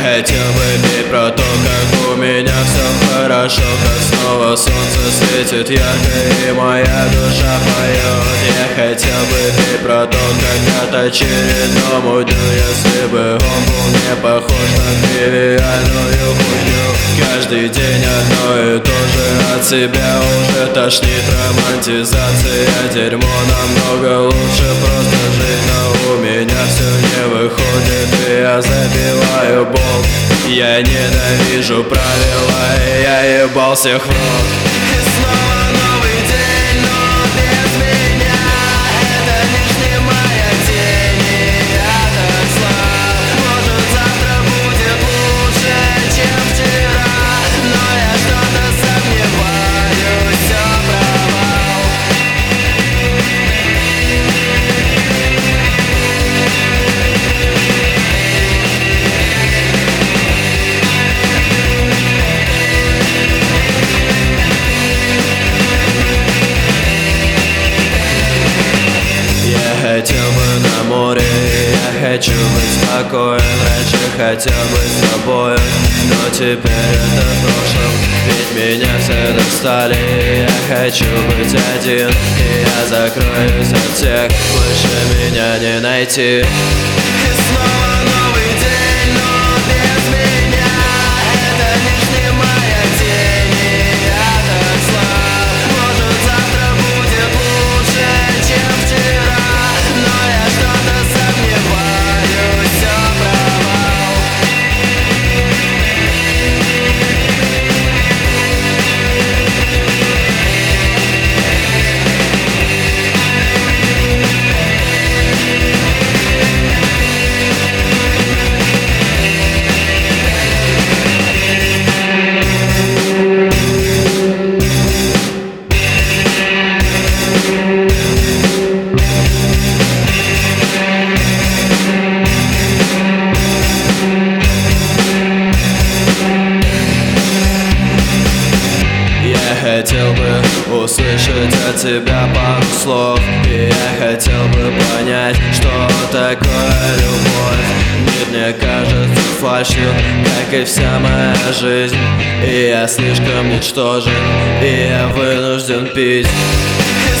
хотел бы петь про то, как у меня все хорошо, как снова солнце светит ярко и моя душа поет. Я хотел бы петь про то, как от очередному дню, если бы он был не похож на тривиальную хуйню. Каждый день одно и то же, от себя уже тошнит. Романтизация, дерьмо, намного лучше просто жить. Но у меня все не выходит, и я забиваю болт. Я ненавижу правила, и я ебал всех в рот. И снова новый день, но без меня. Это лишь не моя тень, и я так слаб. Может, завтра будет лучше, чем вчера, но я что-то сомневаюсь, все провал. Я хотел бы на море, я хочу быть спокоен. Раньше хотел быть с тобой, но теперь это в прошлом, ведь меня все достали. Я хочу быть один, и я закроюсь от всех, больше меня не найти. И снова новый день, но без меня. Это лишь не моя тень, и я так слаб. Может, завтра будет лучше, чем вчера, но я что-то сомневаюсь, все провал. Я хотел бы услышать от тебя пару слов, и я хотел бы понять, что такое любовь. Мир мне кажется фальшью, как и вся моя жизнь, и я слишком ничтожен, и я вынужден пить.